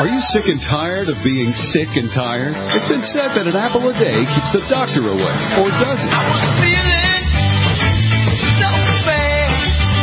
Are you sick and tired of being sick and tired? It's been said that an apple a day keeps the doctor away. Or does it? I was feeling so bad.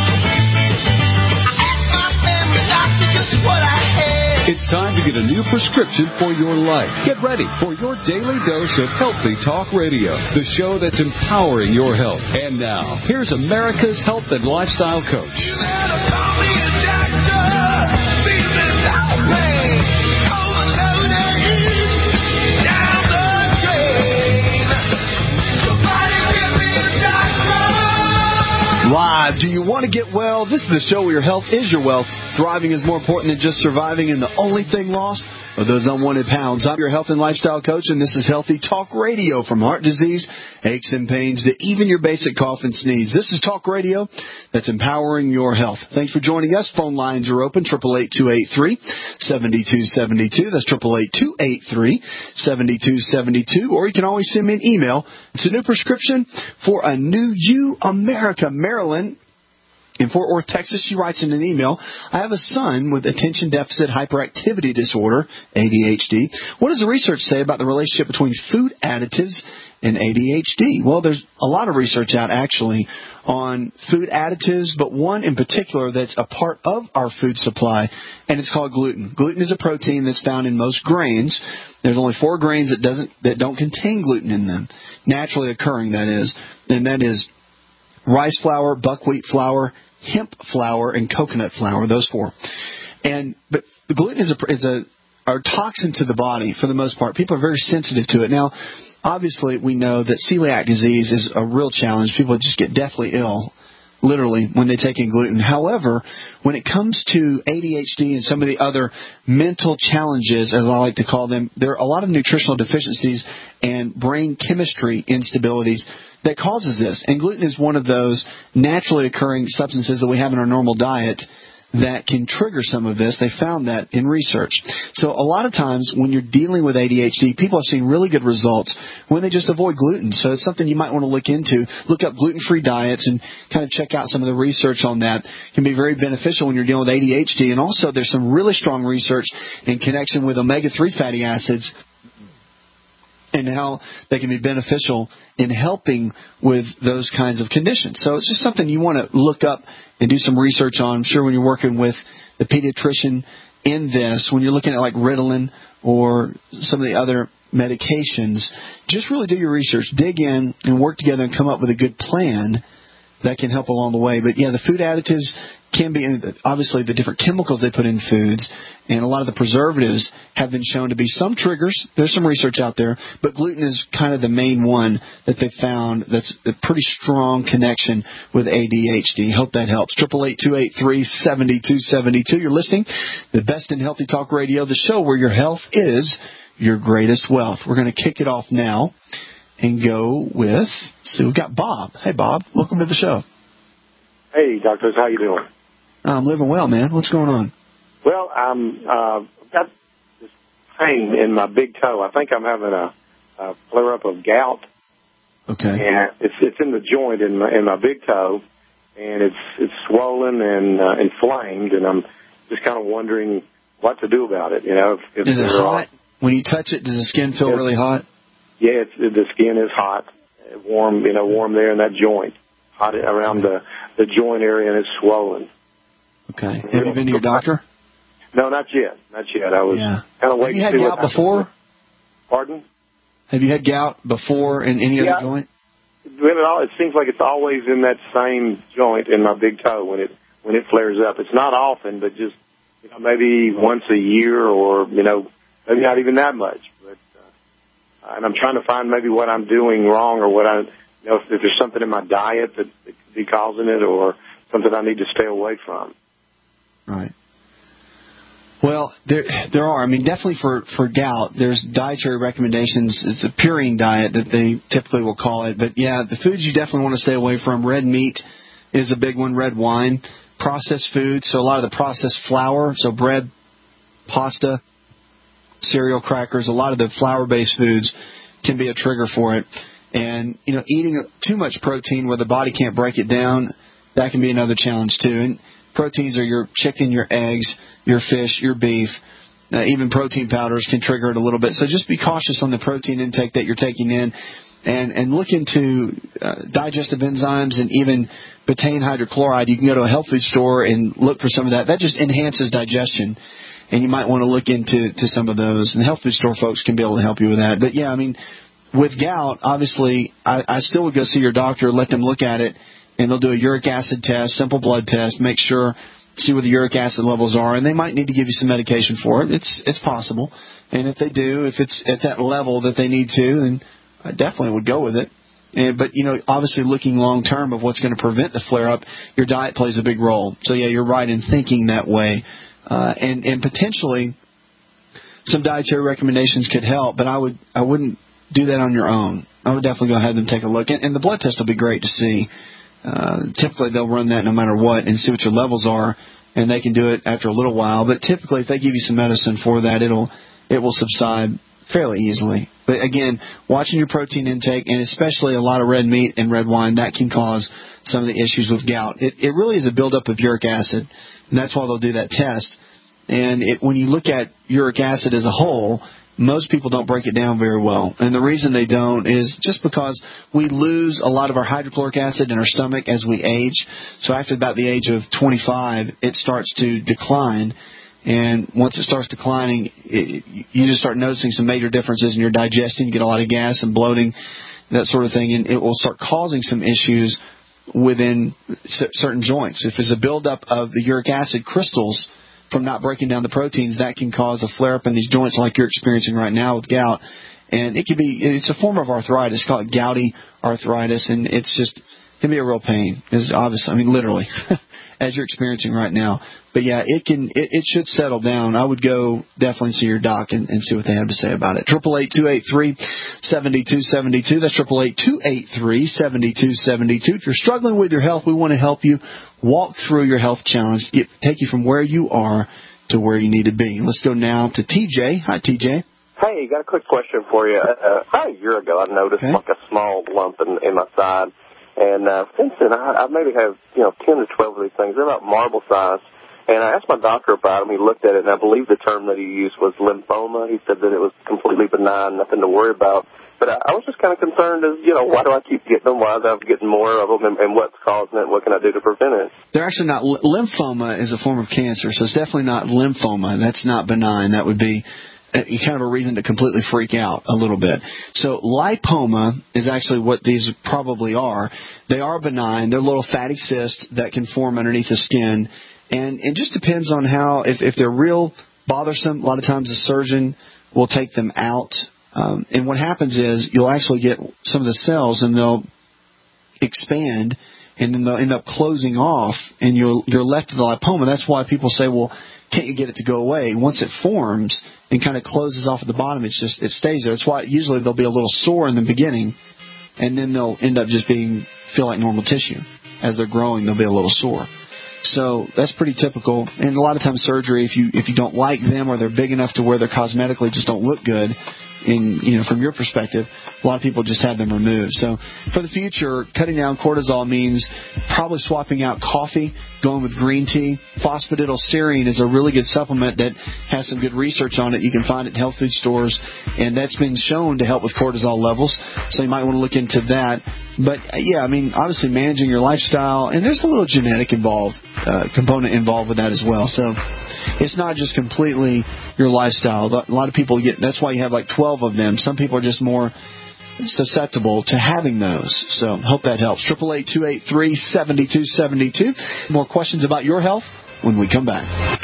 I asked my family doctor just what I had. It's time to get a new prescription for your life. Get ready for your daily dose of Healthy Talk Radio, the show that's empowering your health. And now, here's America's health and lifestyle coach. You better call me a doctor. Feeling so bad. Overloaded. Down the drain. Somebody give me a doctor. Live. Do you want to get well? This is the show where your health is your wealth. Thriving is more important than just surviving, and the only thing lost are those unwanted pounds. I'm your health and lifestyle coach, and this is Healthy Talk Radio. From heart disease, aches and pains, to even your basic cough and sneeze. This is Talk Radio that's empowering your health. Thanks for joining us. Phone lines are open, 888-283-7272. That's 888-283-7272. Or you can always send me an email. It's a new prescription for a new you, America. Marilyn in Fort Worth, Texas, she writes in an email, I have a son with attention deficit hyperactivity disorder, ADHD. What does the research say about the relationship between food additives and ADHD? Well, there's a lot of research out, actually, on food additives, but one in particular that's a part of our food supply, and it's called gluten. Gluten is a protein that's found in most grains. There's only 4 grains that don't contain gluten in them, naturally occurring, that is, and that is rice flour, buckwheat flour, hemp flour, and coconut flour, those 4. But the gluten is a toxin to the body for the most part. People are very sensitive to it. Now, obviously, we know that celiac disease is a real challenge. People just get deathly ill, literally, when they take in gluten. However, when it comes to ADHD and some of the other mental challenges, as I like to call them, there are a lot of nutritional deficiencies and brain chemistry instabilities that causes this. And gluten is one of those naturally occurring substances that we have in our normal diet that can trigger some of this. They found that in research. So a lot of times when you're dealing with ADHD, people have seen really good results when they just avoid gluten. So it's something you might want to look into. Look up gluten-free diets and kind of check out some of the research on that. It can be very beneficial when you're dealing with ADHD. And also there's some really strong research in connection with omega-3 fatty acids and how they can be beneficial in helping with those kinds of conditions. So it's just something you want to look up and do some research on. I'm sure when you're working with the pediatrician in this, when you're looking at like Ritalin or some of the other medications, just really do your research, dig in, and work together and come up with a good plan that can help along the way. But, yeah, the food additives can be, obviously, the different chemicals they put in foods, and a lot of the preservatives have been shown to be some triggers. There's some research out there, but gluten is kind of the main one that they found that's a pretty strong connection with ADHD. Hope that helps. 888-283-7272. You're listening to the Best in Healthy Talk Radio, the show where your health is your greatest wealth. We're going to kick it off now and go with, so we've got Bob. Hey, Bob. Welcome to the show. Hey, doctors. How you doing? I'm living well, man. What's going on? Well, I've got this pain in my big toe. I think I'm having a flare-up of gout. Okay. And it's in the joint in my big toe, and it's swollen and inflamed, and I'm just kind of wondering what to do about it. You know, if is it hot? When you touch it, does the skin feel really hot? Yeah, the skin is hot, warm there in that joint, hot around the joint area, and it's swollen. Okay. Have you been to your doctor? No, not yet. I was kind of waiting. Have you had gout before? Pardon? Have you had gout before in any other joint? It seems like it's always in that same joint in my big toe when it flares up. It's not often, but just maybe once a year, or maybe not even that much. But and I'm trying to find maybe what I'm doing wrong, or what if there's something in my diet that could be causing it, or something I need to stay away from. Right. Well, there are. I mean, definitely for gout, there's dietary recommendations. It's a purine diet that they typically will call it. But, yeah, the foods you definitely want to stay away from, red meat is a big one, red wine, processed foods, so a lot of the processed flour, so bread, pasta, cereal, crackers, a lot of the flour-based foods can be a trigger for it. And, eating too much protein where the body can't break it down, that can be another challenge, too. And proteins are your chicken, your eggs, your fish, your beef. Even protein powders can trigger it a little bit. So just be cautious on the protein intake that you're taking in, and look into digestive enzymes and even betaine hydrochloride. You can go to a health food store and look for some of that. That just enhances digestion, and you might want to look into some of those. And the health food store folks can be able to help you with that. But, yeah, I mean, with gout, obviously, I still would go see your doctor, let them look at it, and they'll do a uric acid test, simple blood test, make sure, see what the uric acid levels are, and they might need to give you some medication for it. It's possible. And if they do, if it's at that level that they need to, then I definitely would go with it. But, obviously looking long-term of what's going to prevent the flare-up, your diet plays a big role. So, yeah, you're right in thinking that way. And potentially some dietary recommendations could help, but I wouldn't do that on your own. I would definitely go ahead and take a look. And the blood test will be great to see. Typically, they'll run that no matter what and see what your levels are, and they can do it after a little while. But typically, if they give you some medicine for that, it will subside fairly easily. But again, watching your protein intake, and especially a lot of red meat and red wine, that can cause some of the issues with gout. It really is a buildup of uric acid, and that's why they'll do that test. And when you look at uric acid as a whole, most people don't break it down very well. And the reason they don't is just because we lose a lot of our hydrochloric acid in our stomach as we age. So after about the age of 25, it starts to decline. And once it starts declining, you just start noticing some major differences in your digestion. You get a lot of gas and bloating, that sort of thing. And it will start causing some issues within certain joints. If there's a buildup of the uric acid crystals from not breaking down the proteins, that can cause a flare-up in these joints like you're experiencing right now with gout. And it's a form of arthritis called gouty arthritis, and it can be a real pain. It's obviously, literally, as you're experiencing right now. But yeah, it should settle down. I would go definitely see your doc and see what they have to say about it. 888-283-7272. That's 888-283-7272. If you're struggling with your health, we want to help you walk through your health challenge, take you from where you are to where you need to be. Let's go now to TJ. Hi, TJ. Hey, got a quick question for you. About a year ago, I noticed like a small lump in my side. And since then, I maybe have, 10 to 12 of these things. They're about marble size. And I asked my doctor about them. He looked at it, and I believe the term that he used was lymphoma. He said that it was completely benign, nothing to worry about. But I was just kind of concerned as, why do I keep getting them? Why am I getting more of them? And what's causing it? What can I do to prevent it? They're actually not. Lymphoma is a form of cancer, so it's definitely not lymphoma. That's not benign. That would be kind of a reason to completely freak out a little bit. So lipoma is actually what these probably are. They are benign. They're little fatty cysts that can form underneath the skin. And it just depends on how, if they're real bothersome, a lot of times the surgeon will take them out. And what happens is you'll actually get some of the cells and they'll expand and then they'll end up closing off and you're left with the lipoma. That's why people say, well, can't you get it to go away? Once it forms and kind of closes off at the bottom, it stays there. That's why usually there'll be a little sore in the beginning and then they'll end up just feel like normal tissue. As they're growing, they'll be a little sore. So that's pretty typical. And a lot of times surgery, if you don't like them or they're big enough to where they're cosmetically just don't look good, from your perspective, a lot of people just have them removed. So for the future, cutting down cortisol means probably swapping out coffee, going with green tea. Phosphatidylserine is a really good supplement that has some good research on it. You can find it in health food stores, and that's been shown to help with cortisol levels. So you might want to look into that. But, yeah, obviously managing your lifestyle, and there's a little genetic component involved with that as well. So it's not just completely your lifestyle. A lot of people that's why you have like 12 of them. Some people are just more susceptible to having those. So hope that helps. 888-283-7272. More questions about your health when we come back.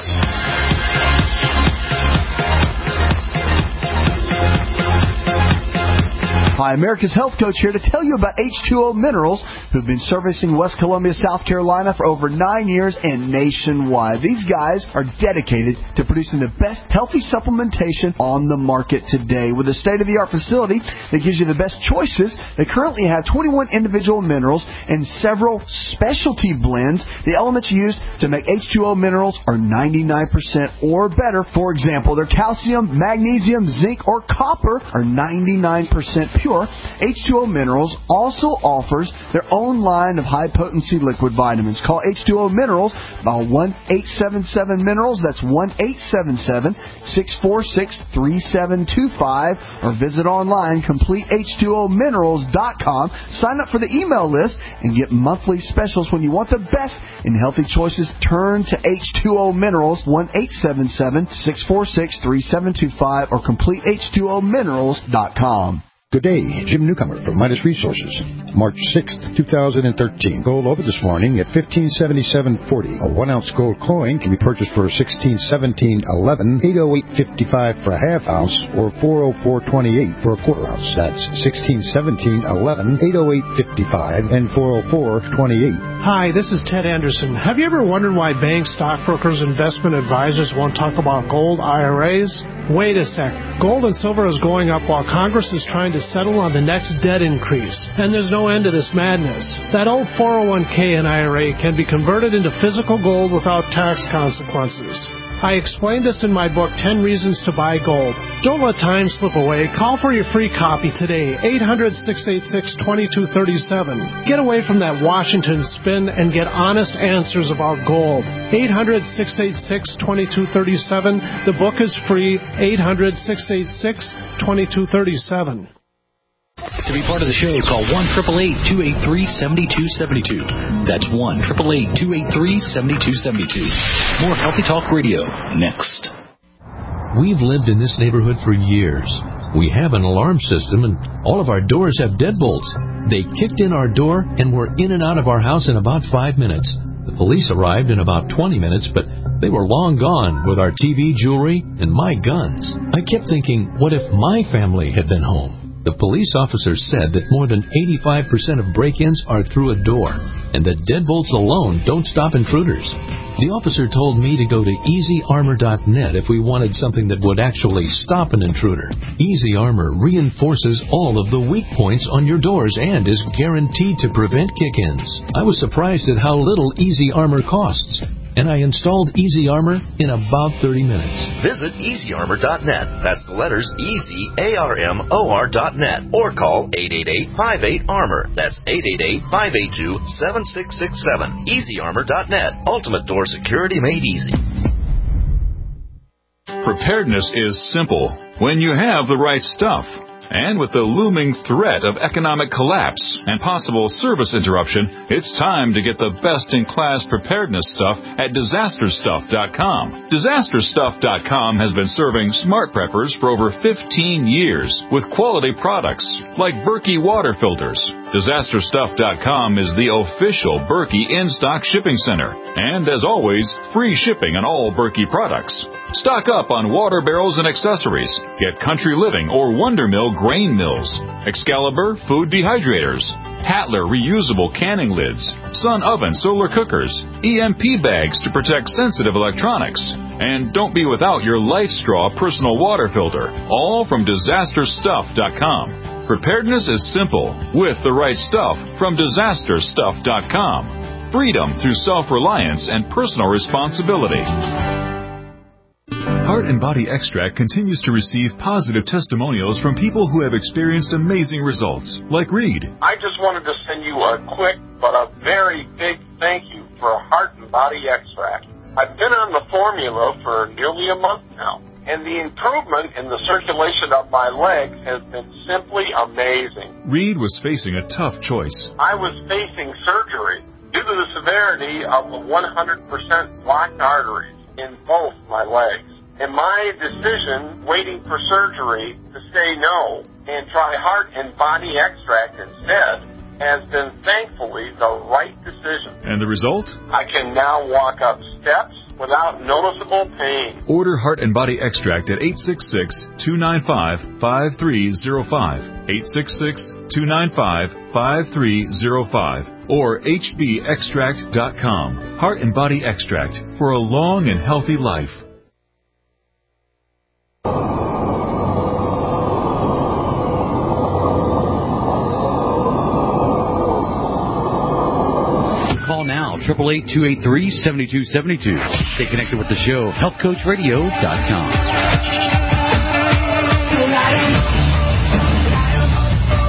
Hi, America's Health Coach here to tell you about H2O Minerals, who've been servicing West Columbia, South Carolina for over 9 years and nationwide. These guys are dedicated to producing the best healthy supplementation on the market today. With a state-of-the-art facility that gives you the best choices, they currently have 21 individual minerals and several specialty blends. The elements used to make H2O Minerals are 99% or better. For example, their calcium, magnesium, zinc, or copper are 99% pure, H2O Minerals also offers their own line of high-potency liquid vitamins. Call H2O Minerals by 1-877-MINERALS. That's 1-877-646-3725. Or visit online, CompleteH2OMinerals.com. Sign up for the email list and get monthly specials. When you want the best in healthy choices, turn to H2O Minerals, 1-877-646-3725 or CompleteH2OMinerals.com. Good day, Jim Newcomer from Midas Resources. March 6th, 2013. Gold over this morning at $1577.40. A 1-ounce gold coin can be purchased for $1617.11, $808.55 for a half ounce, or $404.28 for a quarter ounce. That's $1617.11, $808.55, and $404.28. Hi, this is Ted Anderson. Have you ever wondered why banks, stockbrokers, investment advisors won't talk about gold IRAs? Wait a sec. Gold and silver is going up while Congress is trying to settle on the next debt increase. And there's no end to this madness. That old 401k and IRA can be converted into physical gold without tax consequences. I explained this in my book, 10 Reasons to Buy Gold. Don't let time slip away. Call for your free copy today, 800-686-2237. Get away from that Washington spin and get honest answers about gold. 800-686-2237. The book is free, 800-686-2237. To be part of the show, call 1-888-283-7272. That's 1-888-283-7272. More Healthy Talk Radio next. We've lived in this neighborhood for years. We have an alarm system, and all of our doors have deadbolts. They kicked in our door, and we're in and out of our house in about 5 minutes. The police arrived in about 20 minutes, but they were long gone with our TV, jewelry, and my guns. I kept thinking, what if my family had been home? The police officer said that more than 85% of break-ins are through a door, and that deadbolts alone don't stop intruders. The officer told me to go to EasyArmor.net if we wanted something that would actually stop an intruder. Easy Armor reinforces all of the weak points on your doors and is guaranteed to prevent kick-ins. I was surprised at how little Easy Armor costs, and I installed Easy Armor in about 30 minutes. Visit EasyArmor.net. That's the letters EasyArmor.net. Or call 888-58-ARMOR. That's 888-582-7667. EasyArmor.net. Ultimate door security made easy. Preparedness is simple when you have the right stuff. And with the looming threat of economic collapse and possible service interruption, it's time to get the best-in-class preparedness stuff at DisasterStuff.com. DisasterStuff.com has been serving smart preppers for over 15 years with quality products like Berkey water filters. DisasterStuff.com is the official Berkey in-stock shipping center. And as always, free shipping on all Berkey products. Stock up on water barrels and accessories. Get Country Living or Wonder Mill grain mills, Excalibur food dehydrators, Tatler reusable canning lids, Sun Oven solar cookers, EMP bags to protect sensitive electronics. And don't be without your LifeStraw personal water filter, all from DisasterStuff.com. Preparedness is simple with the right stuff from DisasterStuff.com. Freedom through self-reliance and personal responsibility. Heart and Body Extract continues to receive positive testimonials from people who have experienced amazing results, like Reed. I just wanted to send you a quick but a very big thank you for Heart and Body Extract. I've been on the formula for nearly a month now, and the improvement in the circulation of my legs has been simply amazing. Reed was facing a tough choice. I was facing surgery due to the severity of the 100% blocked arteries in both my legs. And my decision, waiting for surgery, to say no and try Heart and Body Extract instead, has been thankfully the right decision. And the result? I can now walk up steps without noticeable pain. Order Heart and Body Extract at 866-295-5305, 866-295-5305, or hbextract.com. Heart and Body Extract for a long and healthy life. Call now, 888-283-7272. Stay connected with the show, healthcoachradio.com.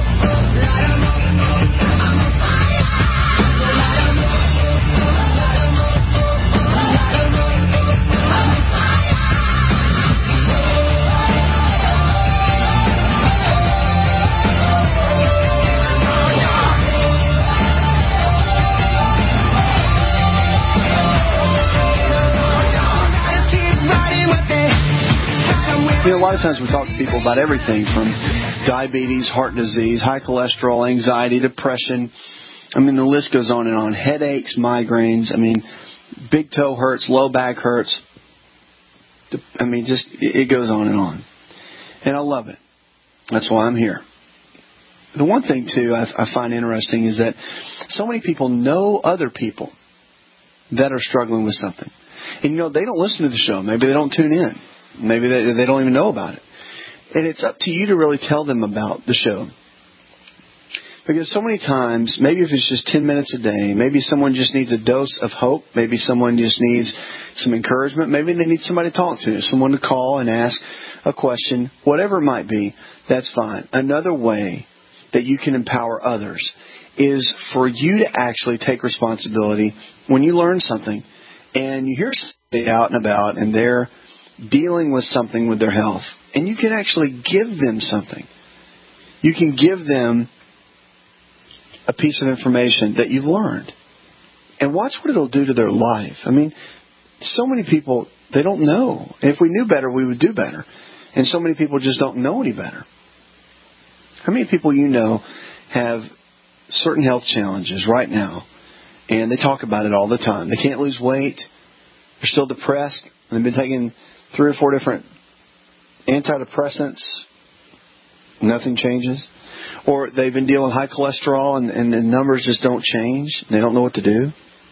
You know, a lot of times we talk to people about everything from diabetes, heart disease, high cholesterol, anxiety, depression. I mean, the list goes on and on. Headaches, migraines. I mean, big toe hurts, low back hurts. I mean, just it goes on and on. And I love it. That's why I'm here. The one thing, too, I find interesting is that so many people know other people that are struggling with something. And, you know, they don't listen to the show. Maybe they don't tune in. Maybe they don't even know about it. And it's up to you to really tell them about the show. Because so many times, maybe if it's just 10 minutes a day, maybe someone just needs a dose of hope. Maybe someone just needs some encouragement. Maybe they need somebody to talk to, someone to call and ask a question. Whatever it might be, that's fine. Another way that you can empower others is for you to actually take responsibility when you learn something and you hear somebody out and about and they're dealing with something with their health. And you can actually give them something. You can give them a piece of information that you've learned. And watch what it'll do to their life. I mean, so many people, they don't know. If we knew better, we would do better. And so many people just don't know any better. How many people you know have certain health challenges right now, and they talk about it all the time? They can't lose weight. They're still depressed. They've been taking 3 or 4 different antidepressants. Nothing changes. Or they've been dealing with high cholesterol and the numbers just don't change. They don't know what to do.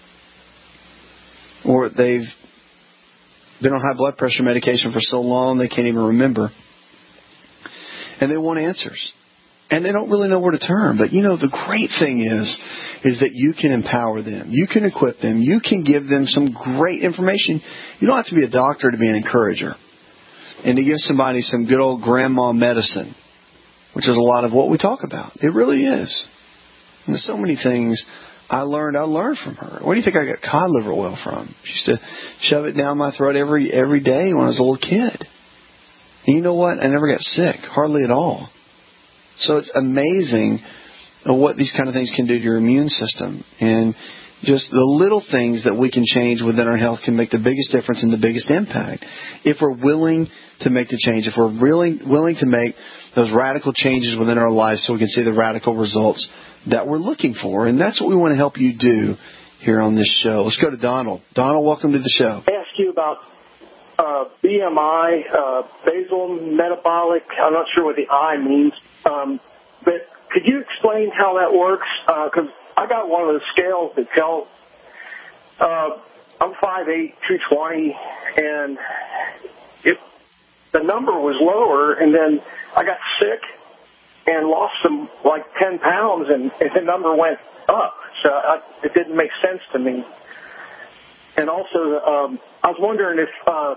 Or they've been on high blood pressure medication for so long they can't even remember. And they want answers. And they don't really know where to turn. But, you know, the great thing is that you can empower them. You can equip them. You can give them some great information. You don't have to be a doctor to be an encourager. And to give somebody some good old grandma medicine, which is a lot of what we talk about. It really is. And there's so many things I learned from her. Where do you think I got cod liver oil from? She used to shove it down my throat every day when I was a little kid. And you know what? I never got sick. Hardly at all. So it's amazing what these kind of things can do to your immune system. And just the little things that we can change within our health can make the biggest difference and the biggest impact. If we're willing to make the change, if we're really willing to make those radical changes within our lives so we can see the radical results that we're looking for. And that's what we want to help you do here on this show. Let's go to Donald. Donald, welcome to the show. I asked you about BMI, basal metabolic. I'm not sure what the I means. But could you explain how that works? Because I got one of the scales that tells I'm 5'8", 220, and the number was lower, and then I got sick and lost some, like 10 pounds, and the number went up. So it didn't make sense to me. And also, I was wondering if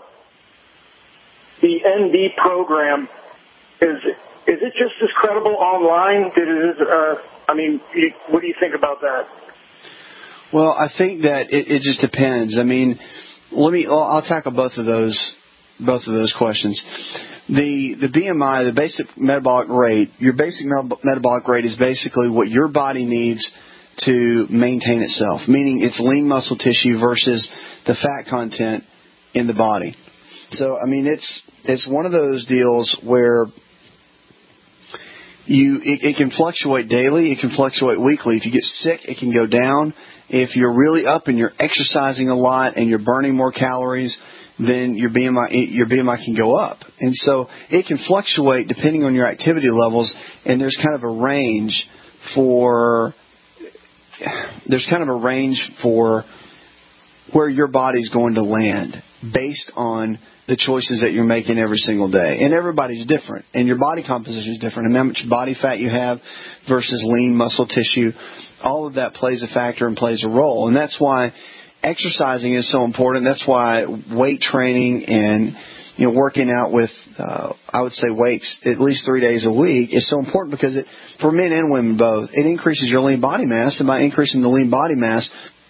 the ND program is it just as credible online? What do you think about that? Well, I think that it just depends. I mean, I'll tackle both of those questions. The BMI, the basic metabolic rate, your basic metabolic rate is basically what your body needs to maintain itself, meaning it's lean muscle tissue versus the fat content in the body. So, I mean, it's one of those deals where it can fluctuate daily, it can fluctuate weekly. If you get sick, it can go down. If you're really up and you're exercising a lot and you're burning more calories, then your BMI can go up. And so it can fluctuate depending on your activity levels, and there's kind of a range for where your body's going to land based on the choices that you're making every single day. And everybody's different, and your body composition is different, and how much body fat you have versus lean muscle tissue, all of that plays a factor and plays a role. And that's why exercising is so important. That's why weight training and working out with, I would say, weights at least 3 days a week is so important, because for men and women both, it increases your lean body mass, and by increasing the lean body mass,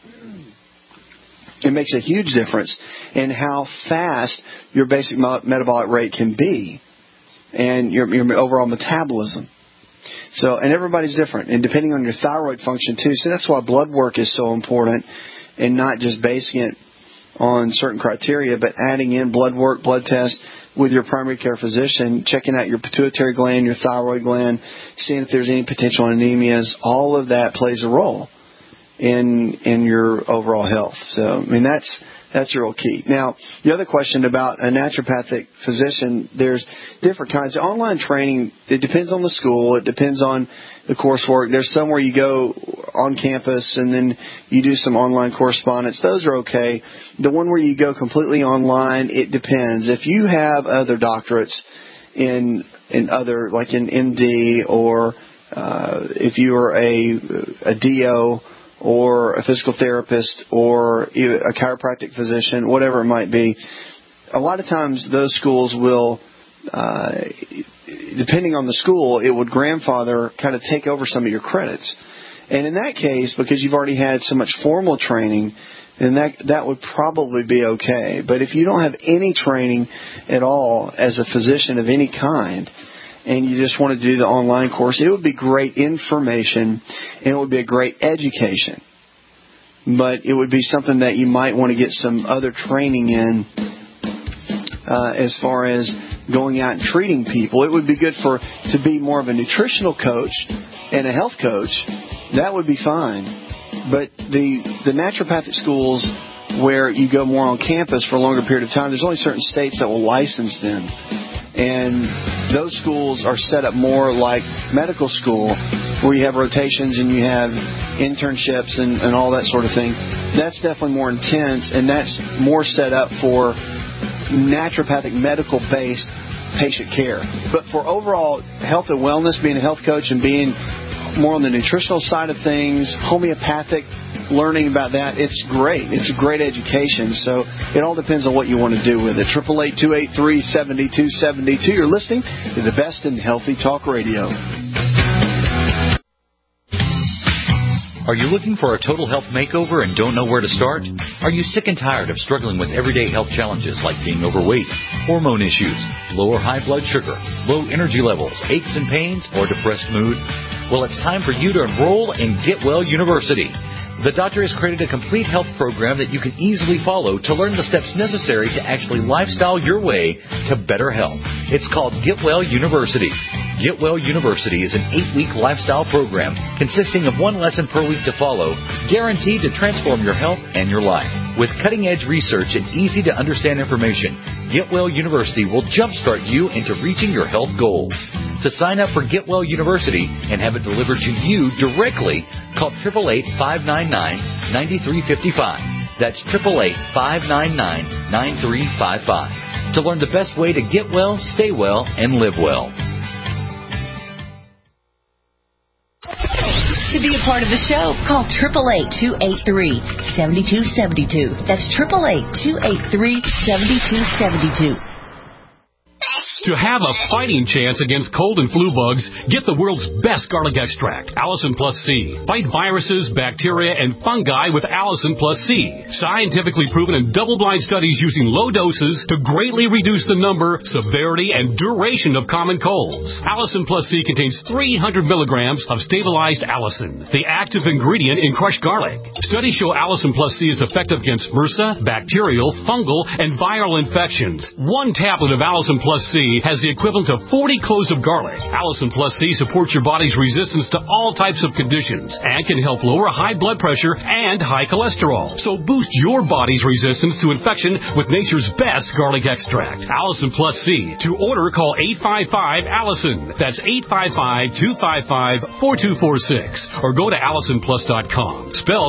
it makes a huge difference in how fast your basic metabolic rate can be and your overall metabolism. So, and everybody's different, and depending on your thyroid function too. So that's why blood work is so important, and not just basing it on certain criteria, but adding in blood work, blood tests with your primary care physician, checking out your pituitary gland, your thyroid gland, seeing if there's any potential anemias, all of that plays a role in your overall health. So, I mean, that's real key. Now, the other question about a naturopathic physician, there's different kinds of online training. It depends on the school. It depends on the coursework. There's some where you go on campus and then you do some online correspondence. Those are okay. The one where you go completely online, it depends. If you have other doctorates in other, like in MD, or if you are a DO, or a physical therapist, or a chiropractic physician, whatever it might be, a lot of times those schools will, depending on the school, it would grandfather, kind of take over some of your credits. And in that case, because you've already had so much formal training, then that would probably be okay. But if you don't have any training at all as a physician of any kind, and you just want to do the online course, it would be great information, and it would be a great education. But it would be something that you might want to get some other training in as far as going out and treating people. It would be good to be more of a nutritional coach and a health coach. That would be fine. But the naturopathic schools where you go more on campus for a longer period of time, there's only certain states that will license them. And those schools are set up more like medical school, where you have rotations and you have internships and all that sort of thing. That's definitely more intense, and that's more set up for naturopathic medical-based patient care. But for overall health and wellness, being a health coach and being more on the nutritional side of things, homeopathic, learning about that, it's great. It's a great education. So it all depends on what you want to do with it. 888-283-7272. You're listening to the best in Healthy Talk Radio. Are you looking for a total health makeover and don't know where to start? Are you sick and tired of struggling with everyday health challenges like being overweight, hormone issues, low or high blood sugar, low energy levels, aches and pains, or depressed mood? Well, it's time for you to enroll in Get Well University. The doctor has created a complete health program that you can easily follow to learn the steps necessary to actually lifestyle your way to better health. It's called Get Well University. Get Well University is an 8-week lifestyle program consisting of 1 lesson per week to follow, guaranteed to transform your health and your life. With cutting-edge research and easy-to-understand information, Get Well University will jumpstart you into reaching your health goals. To sign up for Get Well University and have it delivered to you directly, call 888-599-9355. That's 888-599-9355. To learn the best way to get well, stay well, and live well. To be a part of the show, call 888-283-7272. That's 888-283-7272. To have a fighting chance against cold and flu bugs, get the world's best garlic extract, Allison Plus C. Fight viruses, bacteria, and fungi with Allison Plus C. Scientifically proven in double-blind studies using low doses to greatly reduce the number, severity, and duration of common colds. Allison Plus C contains 300 milligrams of stabilized allicin, the active ingredient in crushed garlic. Studies show Allison Plus C is effective against MRSA, bacterial, fungal, and viral infections. 1 tablet of Allison Plus C has the equivalent of 40 cloves of garlic. Allison Plus C supports your body's resistance to all types of conditions and can help lower high blood pressure and high cholesterol. So boost your body's resistance to infection with nature's best garlic extract, Allison Plus C. To order, call 855-ALLISON. That's 855-255-4246. Or go to AllisonPlus.com. Spelled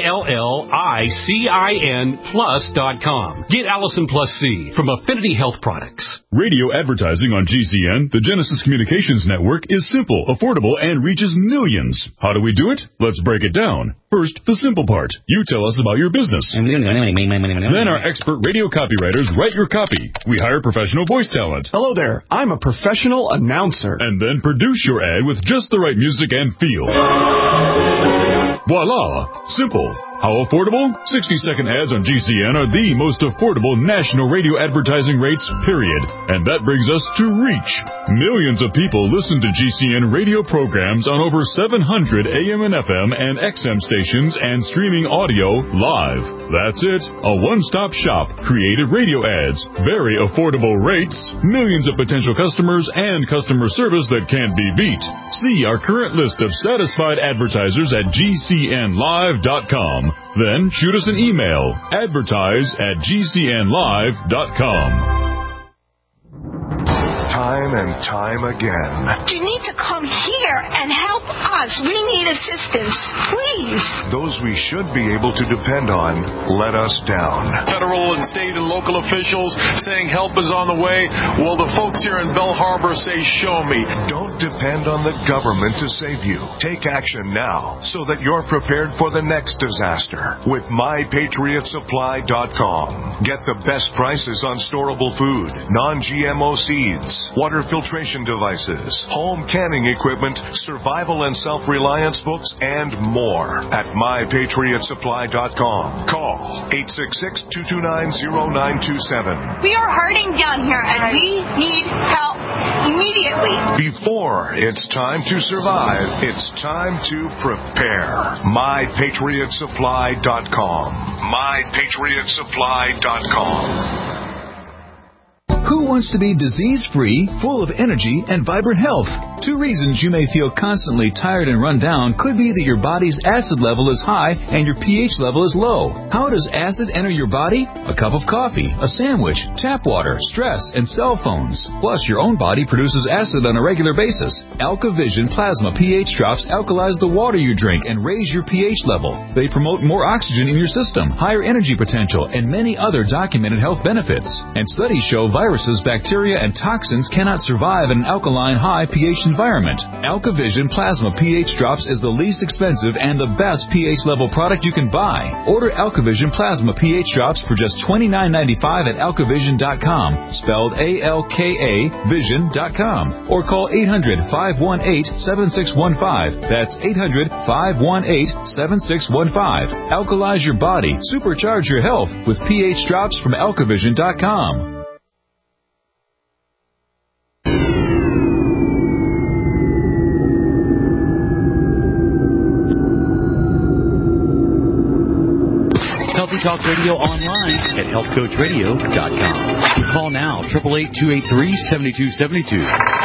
ALLICIN plus.com. Get Allison Plus C from Affinity Health Products. Radio advertising on GCN, the Genesis Communications Network, is simple, affordable, and reaches millions. How do we do it? Let's break it down. First, the simple part. You tell us about your business. Then our expert radio copywriters write your copy. We hire professional voice talent. Hello there. I'm a professional announcer. And then produce your ad with just the right music and feel. Voila! Simple. How affordable? 60-second ads on GCN are the most affordable national radio advertising rates, period. And that brings us to reach. Millions of people listen to GCN radio programs on over 700 AM and FM and XM stations and streaming audio live. That's it. A one-stop shop. Creative radio ads. Very affordable rates. Millions of potential customers and customer service that can't be beat. See our current list of satisfied advertisers at GCNlive.com. Then shoot us an email. advertise@GCNlive.com. Time and time again. You need to come here and help us. We need assistance, please. Those we should be able to depend on let us down. Federal and state and local officials saying help is on the way. Well, the folks here in Belle Harbor say, show me. Don't depend on the government to save you. Take action now so that you're prepared for the next disaster with MyPatriotSupply.com. Get the best prices on storable food, non-GMO seeds, water filtration devices, home canning equipment, survival and self-reliance books, and more at MyPatriotSupply.com. Call 866-229-0927. We are hurting down here, and we need help immediately. Before it's time to survive, it's time to prepare. MyPatriotSupply.com. MyPatriotSupply.com. Who wants to be disease-free, full of energy, and vibrant health? Two reasons you may feel constantly tired and run down could be that your body's acid level is high and your pH level is low. How does acid enter your body? A cup of coffee, a sandwich, tap water, stress, and cell phones. Plus, your own body produces acid on a regular basis. AlkaVision Plasma pH drops alkalize the water you drink and raise your pH level. They promote more oxygen in your system, higher energy potential, and many other documented health benefits. And studies show viruses, bacteria, and toxins cannot survive in an alkaline high pH environment. AlkaVision Plasma pH Drops is the least expensive and the best pH level product you can buy. Order AlkaVision Plasma pH Drops for just $29.95 at AlkaVision.com, spelled ALKA Vision.com, or call 800-518-7615. That's 800-518-7615. Alkalize your body, supercharge your health with pH Drops from AlkaVision.com. Healthy Talk Radio online at healthcoachradio.com. Call now, 888-283-7272.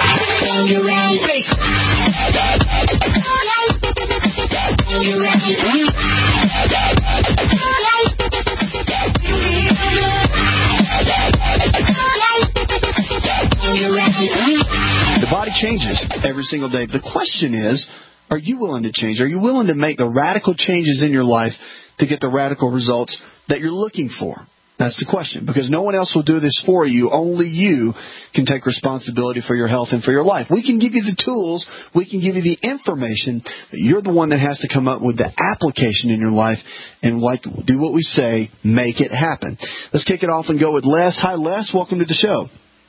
The body changes every single day. The question is, are you willing to change? Are you willing to make the radical changes in your life to get the radical results that you're looking for? That's the question, because no one else will do this for you. Only you can take responsibility for your health and for your life. We can give you the tools. We can give you the information. But you're the one that has to come up with the application in your life and do what we say, make it happen. Let's kick it off and go with Les. Hi, Les. Welcome to the show.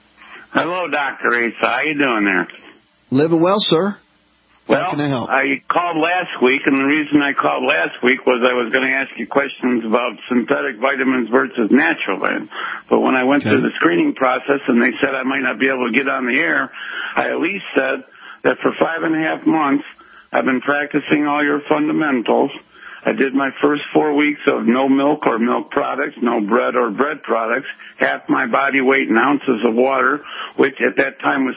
Hello, Dr. Asa. How you doing there? Living well, sir. Well, how can I help? I called last week, and the reason I called last week was I was going to ask you questions about synthetic vitamins versus natural vitamins. But when I went through the screening process and they said I might not be able to get on the air, I at least said that for 5.5 months I've been practicing all your fundamentals. I did my first 4 weeks of no milk or milk products, no bread or bread products, half my body weight in ounces of water, which at that time was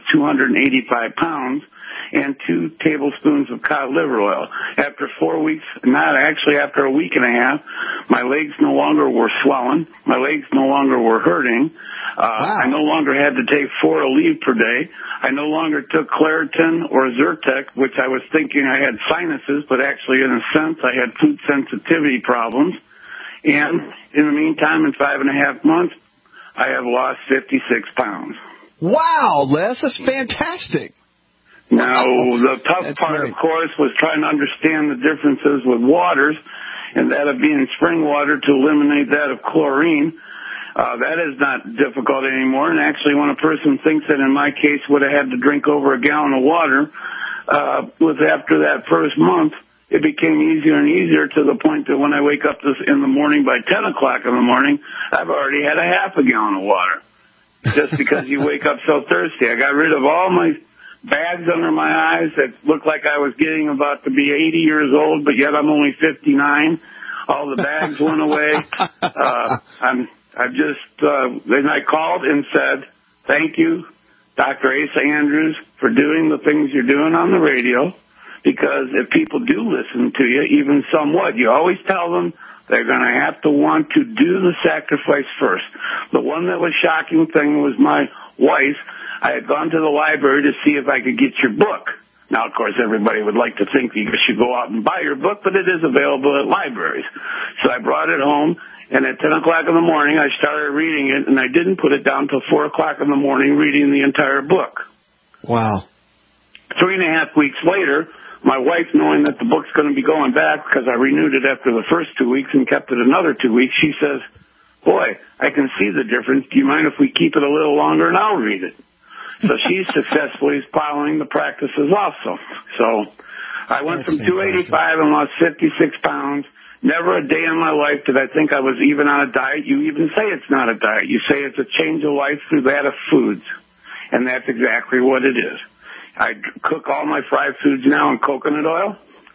285 pounds, and 2 tablespoons of cod liver oil. After 4 weeks, after a week and a half, my legs no longer were swelling. My legs no longer were hurting. I no longer had to take 4 Aleve per day. I no longer took Claritin or Zyrtec, which I was thinking I had sinuses, but actually in a sense I had food sensitivity problems. And in the meantime, in 5.5 months, I have lost 56 pounds. Wow, Les, that's fantastic. Now, the tough part, of course, was trying to understand the differences with waters, and that of being spring water to eliminate that of chlorine. That is not difficult anymore, and actually when a person thinks that in my case would have had to drink over a gallon of water, was after that first month, it became easier and easier to the point that when I wake up in the morning by 10 o'clock in the morning, I've already had a half a gallon of water. Just because you wake up so thirsty. I got rid of all my bags under my eyes that looked like I was getting about to be 80 years old, but yet I'm only 59. All the bags went away. Then I called and said, thank you, Dr. Asa Andrews, for doing the things you're doing on the radio, because if people do listen to you, even somewhat, you always tell them they're going to have to want to do the sacrifice first. The one that was shocking thing was my wife. I had gone to the library to see if I could get your book. Now, of course, everybody would like to think you should go out and buy your book, but it is available at libraries. So I brought it home, and at 10 o'clock in the morning, I started reading it, and I didn't put it down till 4 o'clock in the morning reading the entire book. Wow. 3.5 weeks later, my wife, knowing that the book's going to be going back because I renewed it after the first 2 weeks and kept it another 2 weeks, she says, boy, I can see the difference. Do you mind if we keep it a little longer and I'll read it? So she successfully is following the practices also. So I went from 285 and lost 56 pounds. Never a day in my life did I think I was even on a diet. You even say it's not a diet. You say it's a change of life through that of foods. And that's exactly what it is. I cook all my fried foods now in coconut oil.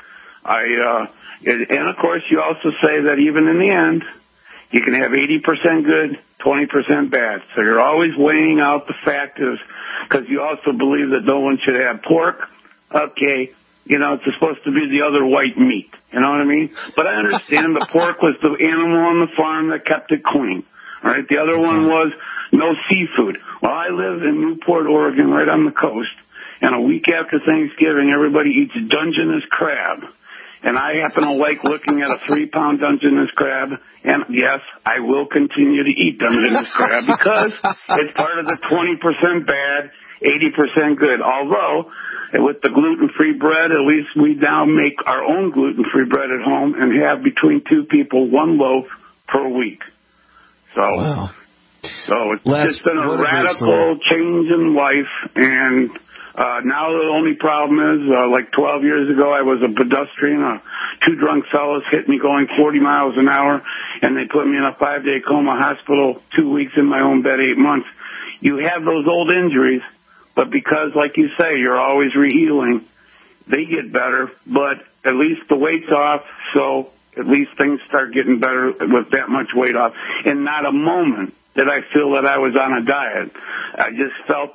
And of course, you also say that even in the end, you can have 80% good, 20% bad. So you're always weighing out the factors, because you also believe that no one should have pork. Okay, it's supposed to be the other white meat. You know what I mean? But I understand the pork was the animal on the farm that kept it clean. All right, the other one was no seafood. Well, I live in Newport, Oregon, right on the coast. And a week after Thanksgiving, everybody eats Dungeness crab. And I happen to like looking at a 3-pound Dungeness crab. And, yes, I will continue to eat Dungeness crab because it's part of the 20% bad, 80% good. Although, with the gluten-free bread, at least we now make our own gluten-free bread at home and have between 2 people 1 loaf per week. So, wow. It's just been a radical change in life. And now the only problem is, like 12 years ago, I was a pedestrian. 2 drunk fellows hit me going 40 miles an hour, and they put me in a 5-day coma hospital, 2 weeks in my own bed, 8 months. You have those old injuries, but because, like you say, you're always re-healing, they get better, but at least the weight's off, so at least things start getting better with that much weight off. And not a moment did I feel that I was on a diet. I just felt,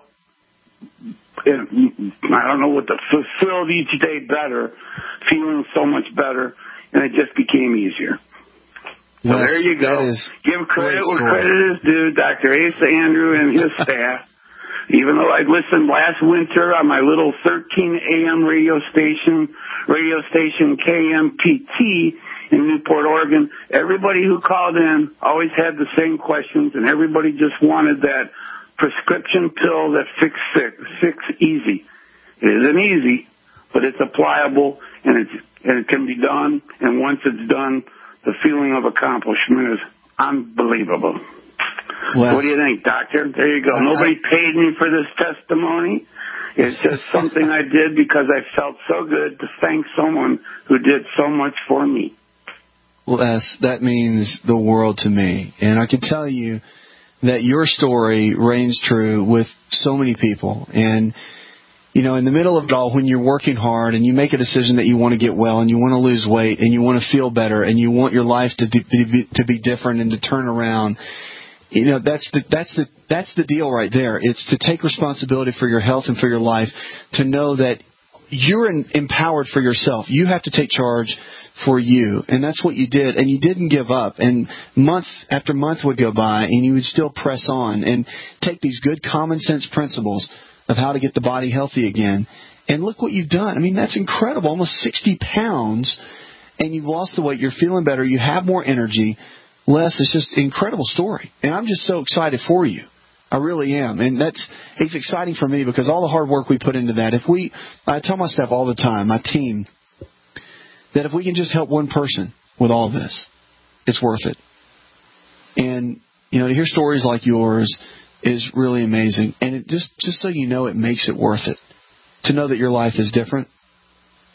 I don't know what to fulfill each day better, feeling so much better, and it just became easier. So there you go. Give credit where credit is due, Dr. Asa Andrew and his staff. Even though I listened last winter on my little 13 a.m. radio station KMPT in Newport, Oregon, everybody who called in always had the same questions, and everybody just wanted that prescription pill that fix easy. It isn't easy, but it's applicable, and it can be done, and once it's done, the feeling of accomplishment is unbelievable. Well, what do you think, Doctor? There you go. Nobody paid me for this testimony. It's just something I did because I felt so good to thank someone who did so much for me. Well, that means the world to me. And I can tell you that your story reigns true with so many people. And, in the middle of it all, when you're working hard and you make a decision that you want to get well and you want to lose weight and you want to feel better and you want your life to be different and to turn around, that's the deal right there. It's to take responsibility for your health and for your life, to know that you're empowered for yourself. You have to take charge for you. And that's what you did. And you didn't give up. And month after month would go by and you would still press on and take these good common sense principles of how to get the body healthy again. And look what you've done. I mean, that's incredible. Almost 60 pounds and you've lost the weight. You're feeling better. You have more energy. Les, it's just an incredible story. And I'm just so excited for you. I really am. And it's exciting for me because all the hard work we put into that, I tell my staff all the time, my team, that if we can just help one person with all this, it's worth it. And, to hear stories like yours is really amazing. And it just so you know, it makes it worth it. To know that your life is different,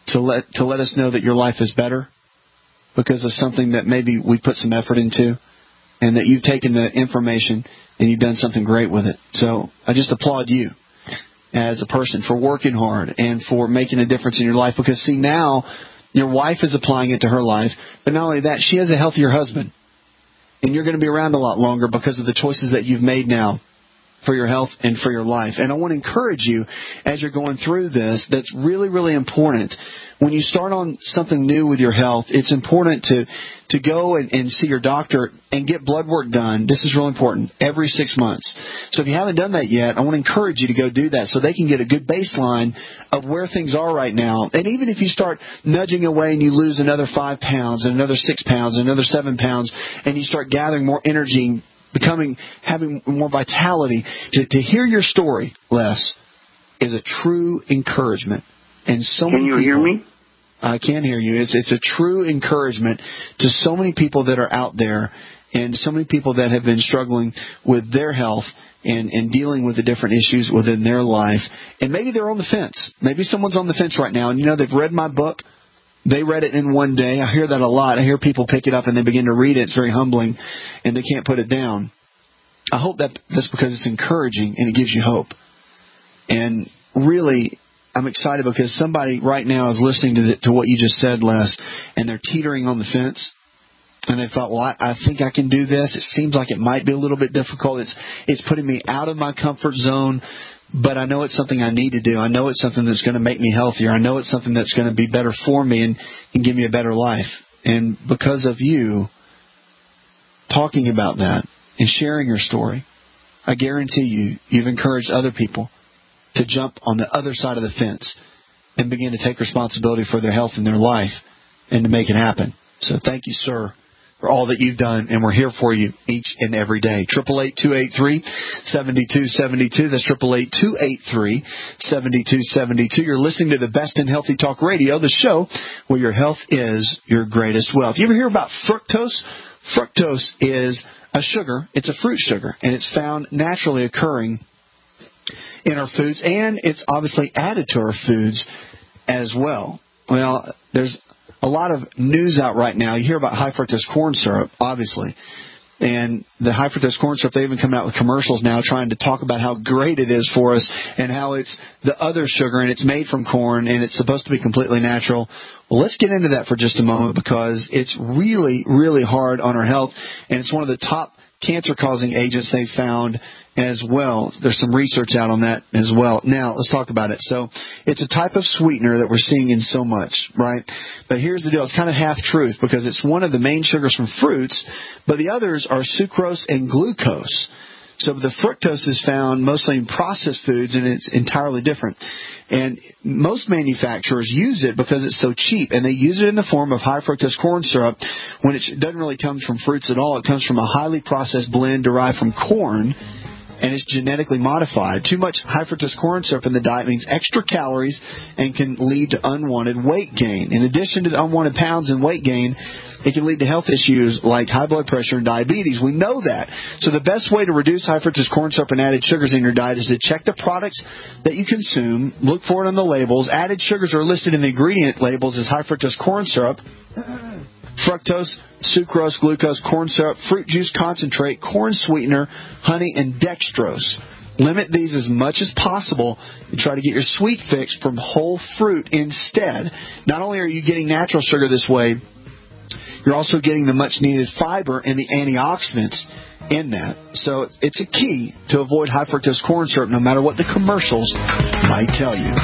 to let us know that your life is better because of something that maybe we put some effort into, and that you've taken the information and you've done something great with it. So I just applaud you as a person for working hard and for making a difference in your life, because, see, now your wife is applying it to her life, but not only that, she has a healthier husband. And you're going to be around a lot longer because of the choices that you've made now for your health and for your life. And I want to encourage you as you're going through this, that's really, really important. When you start on something new with your health, it's important to go and see your doctor and get blood work done. This is really important, every 6 months. So if you haven't done that yet, I want to encourage you to go do that so they can get a good baseline of where things are right now. And even if you start nudging away and you lose another 5 pounds and another 6 pounds and another 7 pounds, and you start gathering more energy, having more vitality, to hear your story, Les, is a true encouragement. And so many people, hear me? I can hear you. It's a true encouragement to so many people that are out there, and so many people that have been struggling with their health and dealing with the different issues within their life. And maybe they're on the fence. Maybe someone's on the fence right now, and they've read my book. They read it in one day. I hear that a lot. I hear people pick it up and they begin to read it. It's very humbling, and they can't put it down. I hope that's because it's encouraging and it gives you hope. And really, I'm excited because somebody right now is listening to what you just said, Les, and they're teetering on the fence. And they thought, well, I think I can do this. It seems like it might be a little bit difficult. It's putting me out of my comfort zone, but I know it's something I need to do. I know it's something that's going to make me healthier. I know it's something that's going to be better for me and give me a better life. And because of you talking about that and sharing your story, I guarantee you've encouraged other people to jump on the other side of the fence and begin to take responsibility for their health and their life and to make it happen. So thank you, sir, for all that you've done, and we're here for you each and every day. 888-283-7272. That's 888-283-7272. You're listening to the Best in Healthy Talk Radio, the show where your health is your greatest wealth. You ever hear about fructose? Fructose is a sugar. It's a fruit sugar, and it's found naturally occurring in our foods, and it's obviously added to our foods as well. Well, there's a lot of news out right now. You hear about high fructose corn syrup, obviously. And the high fructose corn syrup, they've even come out with commercials now trying to talk about how great it is for us and how it's the other sugar and it's made from corn and it's supposed to be completely natural. Well, let's get into that for just a moment because it's really, really hard on our health, and it's one of the top cancer-causing agents they found as well. There's some research out on that as well. Now, let's talk about it. So, it's a type of sweetener that we're seeing in so much, right? But here's the deal. It's kind of half-truth because it's one of the main sugars from fruits, but the others are sucrose and glucose. So the fructose is found mostly in processed foods, and it's entirely different. And most manufacturers use it because it's so cheap, and they use it in the form of high fructose corn syrup when it doesn't really come from fruits at all. It comes from a highly processed blend derived from corn, and it's genetically modified. Too much high fructose corn syrup in the diet means extra calories and can lead to unwanted weight gain. In addition to the unwanted pounds and weight gain, it can lead to health issues like high blood pressure and diabetes. We know that. So the best way to reduce high fructose corn syrup and added sugars in your diet is to check the products that you consume, look for it on the labels. Added sugars are listed in the ingredient labels as high fructose corn syrup, fructose, sucrose, glucose, corn syrup, fruit juice concentrate, corn sweetener, honey, and dextrose. Limit these as much as possible and try to get your sweet fix from whole fruit instead. Not only are you getting natural sugar this way, you're also getting the much-needed fiber and the antioxidants in that. So it's a key to avoid high fructose corn syrup no matter what the commercials might tell you.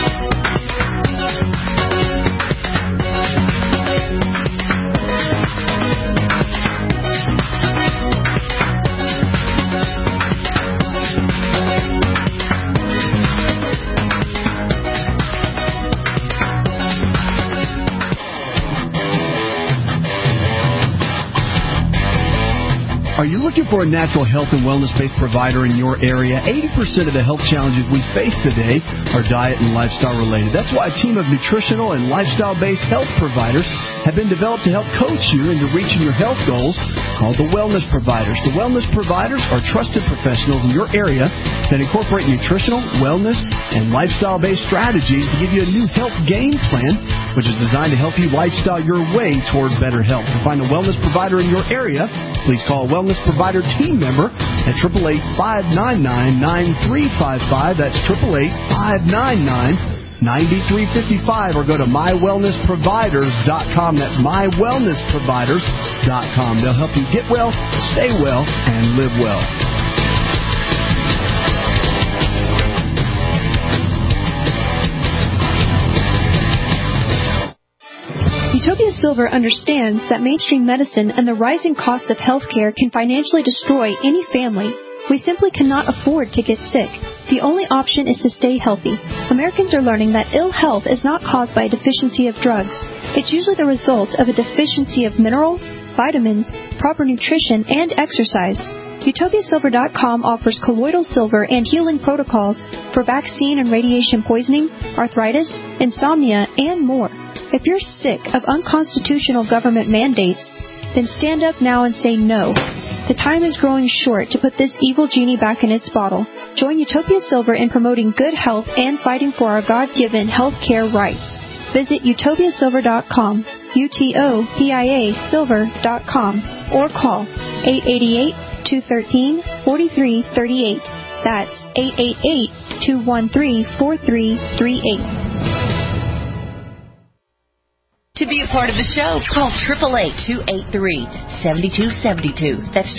Are you looking for a natural health and wellness-based provider in your area? 80% of the health challenges we face today are diet and lifestyle related. That's why a team of nutritional and lifestyle-based health providers have been developed to help coach you into reaching your health goals, called the Wellness Providers. The Wellness Providers are trusted professionals in your area that incorporate nutritional, wellness, and lifestyle-based strategies to give you a new health game plan, which is designed to help you lifestyle your way toward better health. To find a wellness provider in your area, please call a wellness provider team member at 888-599-9355. That's 888-599-9355, or go to mywellnessproviders.com. That's mywellnessproviders.com. They'll help you get well, stay well, and live well. Utopia Silver understands that mainstream medicine and the rising cost of healthcare can financially destroy any family. We simply cannot afford to get sick. The only option is to stay healthy. Americans are learning that ill health is not caused by a deficiency of drugs. It's usually the result of a deficiency of minerals, vitamins, proper nutrition, and exercise. UtopiaSilver.com offers colloidal silver and healing protocols for vaccine and radiation poisoning, arthritis, insomnia, and more. If you're sick of unconstitutional government mandates, then stand up now and say no. The time is growing short to put this evil genie back in its bottle. Join Utopia Silver in promoting good health and fighting for our God-given health care rights. Visit utopiasilver.com, UTOPIA silver.com, or call 888-213-4338. That's 888-213-4338. To be a part of the show, call 888-283-7272. That's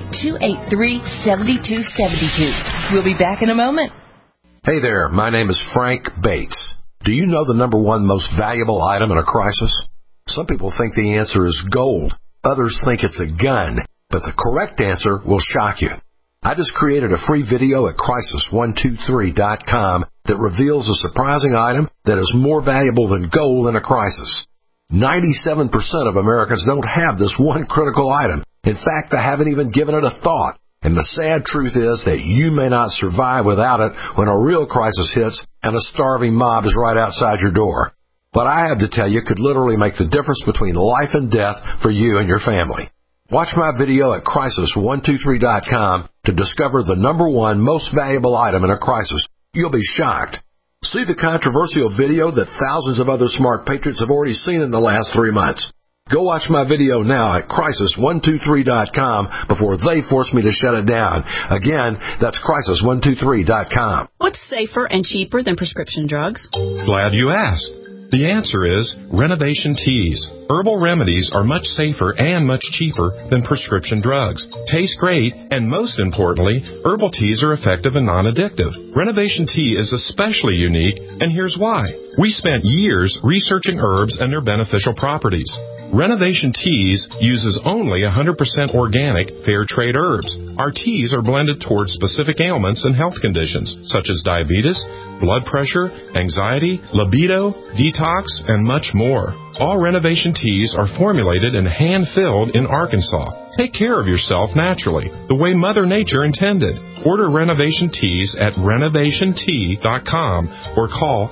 888-283-7272. We'll be back in a moment. Hey there, my name is Frank Bates. Do you know the number one most valuable item in a crisis? Some people think the answer is gold. Others think it's a gun. But the correct answer will shock you. I just created a free video at Crisis123.com that reveals a surprising item that is more valuable than gold in a crisis. 97% of Americans don't have this one critical item. In fact, they haven't even given it a thought. And the sad truth is that you may not survive without it when a real crisis hits and a starving mob is right outside your door. What I have to tell you could literally make the difference between life and death for you and your family. Watch my video at Crisis123.com to discover the number one most valuable item in a crisis. You'll be shocked. See the controversial video that thousands of other smart patriots have already seen in the last 3 months. Go watch my video now at Crisis123.com before they force me to shut it down. Again, that's Crisis123.com. What's safer and cheaper than prescription drugs? Glad you asked. The answer is Renovation Teas. Herbal remedies are much safer and much cheaper than prescription drugs. Taste great, and most importantly, herbal teas are effective and non-addictive. Renovation Tea is especially unique, and here's why. We spent years researching herbs and their beneficial properties. Renovation Teas uses only 100% organic, fair trade herbs. Our teas are blended towards specific ailments and health conditions, such as diabetes, blood pressure, anxiety, libido, detox, and much more. All Renovation Teas are formulated and hand-filled in Arkansas. Take care of yourself naturally, the way Mother Nature intended. Order Renovation Teas at renovationtea.com or call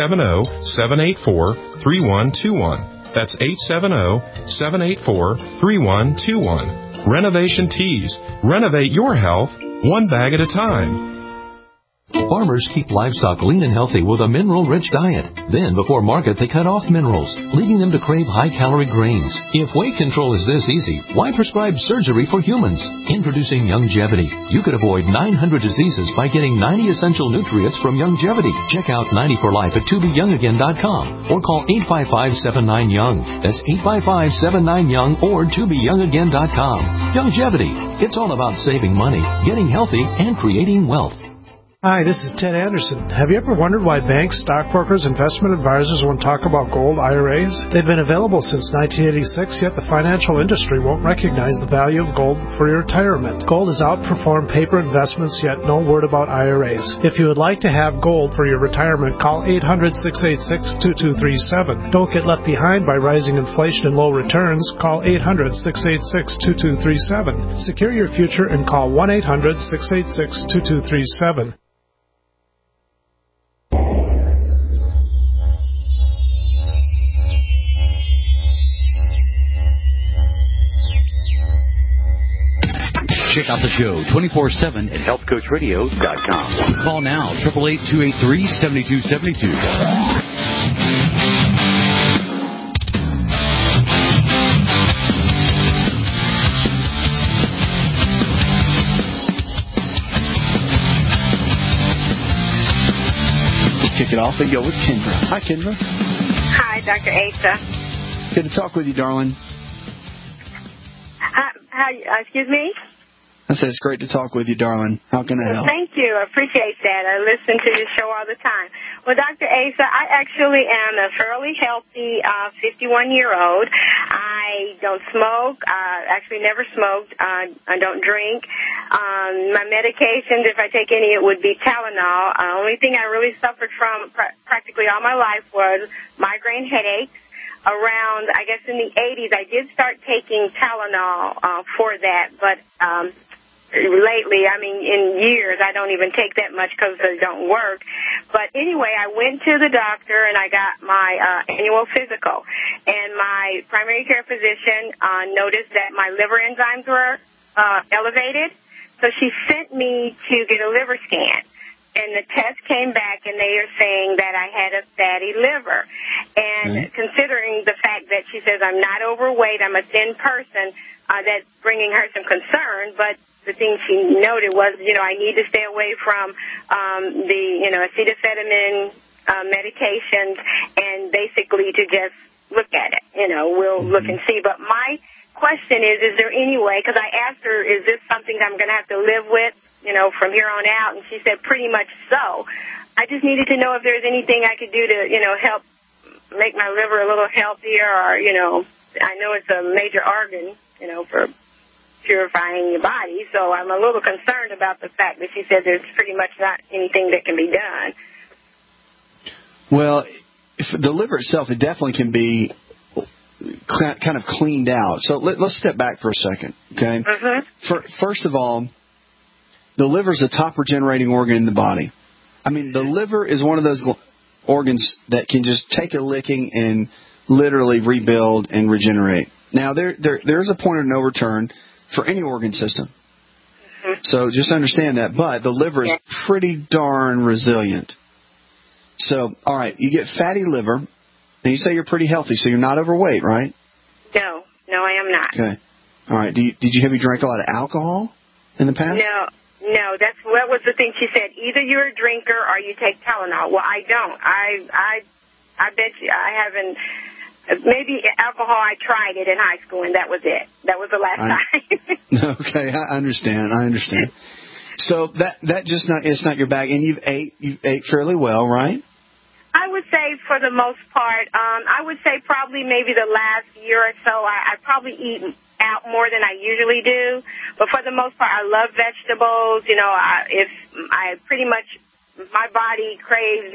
870-784-3121. That's 870-784-3121. Renovation Teas. Renovate your health one bag at a time. Farmers keep livestock lean and healthy with a mineral-rich diet. Then, before market, they cut off minerals, leading them to crave high-calorie grains. If weight control is this easy, why prescribe surgery for humans? Introducing Youngevity. You could avoid 900 diseases by getting 90 essential nutrients from Youngevity. Check out 90 for Life at tobeyoungagain.com or call 855-79-YOUNG. That's 855-79-YOUNG or tobeyoungagain.com. Youngevity. It's all about saving money, getting healthy, and creating wealth. Hi, this is Ted Anderson. Have you ever wondered why banks, stockbrokers, investment advisors won't talk about gold IRAs? They've been available since 1986, yet the financial industry won't recognize the value of gold for your retirement. Gold has outperformed paper investments, yet no word about IRAs. If you would like to have gold for your retirement, call 800-686-2237. Don't get left behind by rising inflation and low returns. Call 800-686-2237. Secure your future and call 1-800-686-2237. Check out the show 24/7 at healthcoachradio.com. Call now, 888-283-7272. Kick it off and go with Kendra. Hi, Kendra. Hi, Dr. Asa. Good to talk with you, darling. Hi, excuse me? I said it's great to talk with you, darling. How can I help? Thank you. I appreciate that. I listen to your show all the time. Well, Dr. Asa, I actually am a fairly healthy 51-year-old. I don't smoke. Actually never smoked. I don't drink. My medications, if I take any, it would be Tylenol. Only thing I really suffered from practically all my life was migraine headaches. Around, I guess, in the 80s, I did start taking Tylenol for that, but lately, I mean, in years, I don't even take that much because they don't work. But anyway, I went to the doctor and I got my annual physical. And my primary care physician noticed that my liver enzymes were elevated. So she sent me to get a liver scan. And the test came back, and they are saying that I had a fatty liver. And considering the fact that she says I'm not overweight, I'm a thin person, that's bringing her some concern. But the thing she noted was, I need to stay away from the, acetaminophen medications, and basically to just look at it. We'll look and see. But my question is there any way, because I asked her, is this something I'm going to have to live with, from here on out? And she said pretty much so. I just needed to know if there's anything I could do to, help make my liver a little healthier, or, I know it's a major organ, for purifying your body. So I'm a little concerned about the fact that she said there's pretty much not anything that can be done. Well, if the liver itself, it definitely can be kind of cleaned out. So let's step back for a second, okay? First of all, the liver is the top regenerating organ in the body. I mean, the liver is one of those organs that can just take a licking and literally rebuild and regenerate. Now, there's a point of no return for any organ system. So just understand that. But the liver is pretty darn resilient. So, all right, you get fatty liver, and you say you're pretty healthy, so you're not overweight, right? No, I am not. Okay. All right. Have you drank a lot of alcohol in the past? No, that was the thing she said. Either you're a drinker or you take Tylenol. Well, I don't. I bet you I haven't. Maybe alcohol, I tried it in high school, and that was it. That was the last time. Okay, I understand. So that just it's not your bag, and you ate fairly well, right? I would say for the most part, I would say probably maybe the last year or so, I probably eat out more than I usually do. But for the most part, I love vegetables. If I pretty much, my body craves,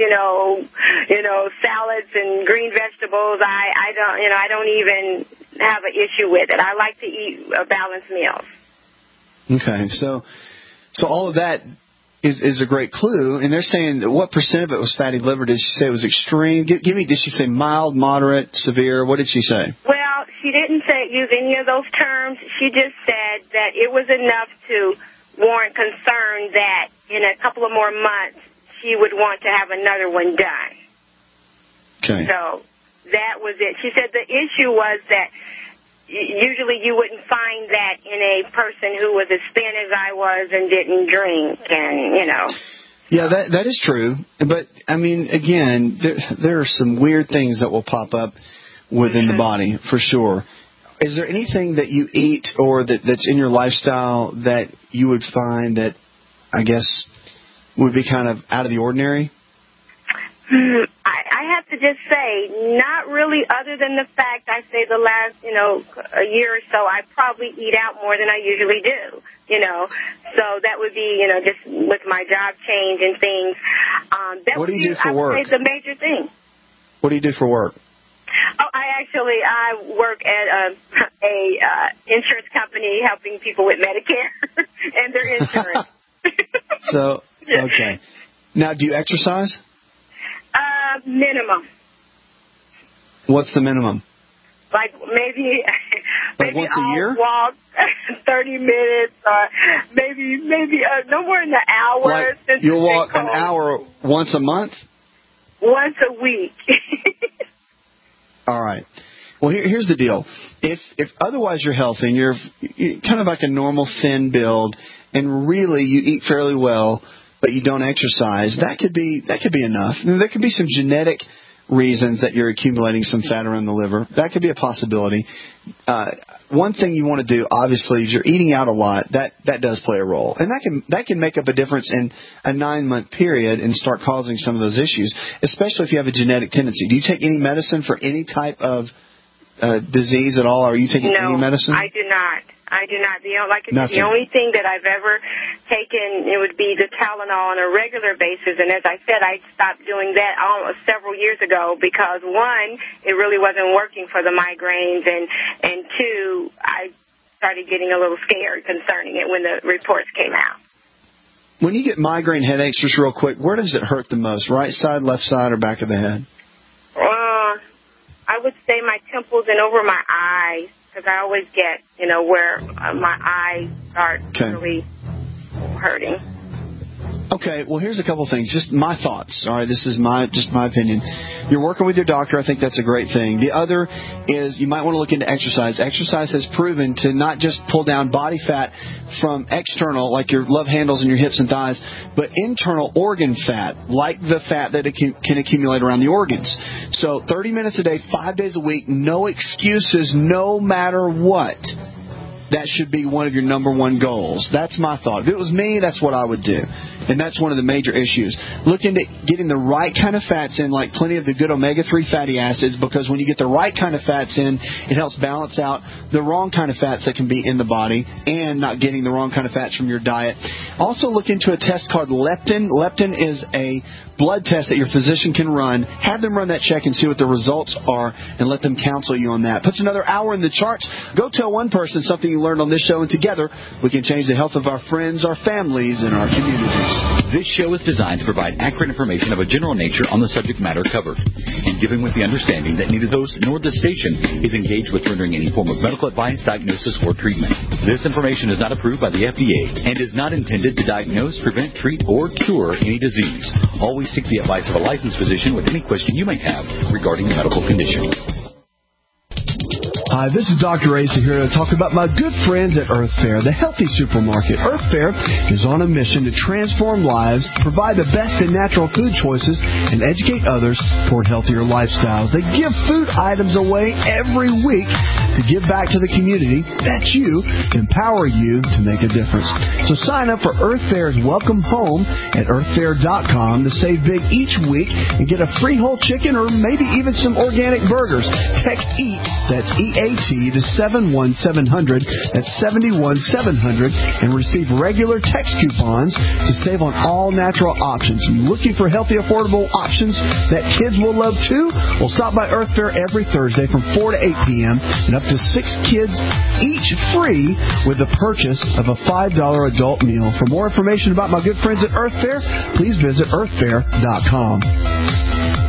salads and green vegetables. I don't even have an issue with it. I like to eat balanced meals. Okay, so all of that is a great clue, and they're saying what percent of it was fatty liver? Did she say it was extreme? Did she say mild, moderate, severe? What did she say? Well, she didn't use any of those terms. She just said that it was enough to warrant concern that in a couple of more months she would want to have another one done. Okay. So that was it. She said the issue was that usually you wouldn't find that in a person who was as thin as I was and didn't drink, and Yeah, that is true. But I mean, again, there are some weird things that will pop up within the body for sure. Is there anything that you eat or that's in your lifestyle that you would find that I guess would be kind of out of the ordinary? I have to just say, not really, other than the fact I say the last, a year or so, I probably eat out more than I usually do, So that would be, just with my job change and things. That what do you do for work? I would say the major thing. What do you do for work? Oh, I work at a insurance company helping people with Medicare and their insurance. So, okay. Now, do you exercise? Minimum. What's the minimum? Like maybe Like once a year? Walk 30 minutes or maybe no more than an hour. Like you'll walk an hour once a month? Once a week. All right. Well, here's the deal. If otherwise you're healthy and you're kind of like a normal thin build and really you eat fairly well, but you don't exercise, that could be enough. And there could be some genetic reasons that you're accumulating some fat around the liver. That could be a possibility. One thing you want to do, obviously, is you're eating out a lot. That does play a role. And that can make up a difference in a 9-month period and start causing some of those issues, especially if you have a genetic tendency. Do you take any medicine for any type of disease at all? Are you taking any medicine? No, I do not. The only thing that I've ever taken, it would be the Tylenol on a regular basis. And as I said, I stopped doing that almost several years ago because, one, it really wasn't working for the migraines, and two, I started getting a little scared concerning it when the reports came out. When you get migraine headaches, just real quick, where does it hurt the most? Right side, left side, or back of the head? I would say my temples and over my eyes, because I always get, where my eyes start really hurting. Okay, well, here's a couple things. Just my thoughts. All right, this is my opinion. You're working with your doctor. I think that's a great thing. The other is you might want to look into exercise. Exercise has proven to not just pull down body fat from external, like your love handles and your hips and thighs, but internal organ fat, like the fat that can accumulate around the organs. So 30 minutes a day, 5 days a week, no excuses, no matter what. That should be one of your number one goals. That's my thought. If it was me, that's what I would do. And that's one of the major issues. Look into getting the right kind of fats in, like plenty of the good omega-3 fatty acids, because when you get the right kind of fats in, it helps balance out the wrong kind of fats that can be in the body and not getting the wrong kind of fats from your diet. Also look into a test called leptin. Leptin is a blood test that your physician can run. Have them run that check and see what the results are and let them counsel you on that. Puts another hour in the charts. Go tell one person something you learned on this show, and together we can change the health of our friends, our families, and our communities. This show is designed to provide accurate information of a general nature on the subject matter covered, and given with the understanding that neither the host nor the station is engaged with rendering any form of medical advice, diagnosis, or treatment. This information is not approved by the FDA and is not intended to diagnose, prevent, treat, or cure any disease. Always seek the advice of a licensed physician with any question you may have regarding a medical condition. Hi, this is Dr. Asa here to talk about my good friends at Earth Fare, the healthy supermarket. Earth Fare is on a mission to transform lives, provide the best in natural food choices, and educate others toward healthier lifestyles. They give food items away every week to give back to the community. That's you, empower you to make a difference. So sign up for Earth Fare's Welcome Home at earthfare.com to save big each week and get a free whole chicken or maybe even some organic burgers. Text EAT, that's EAT, to 71700, that's 71700, and receive regular text coupons to save on all natural options. Looking for healthy, affordable options that kids will love too? Well, stop by Earth Fare every Thursday from 4 to 8 p.m. and up to 6 kids each free with the purchase of a $5 adult meal. For more information about my good friends at Earth Fare, please visit earthfare.com.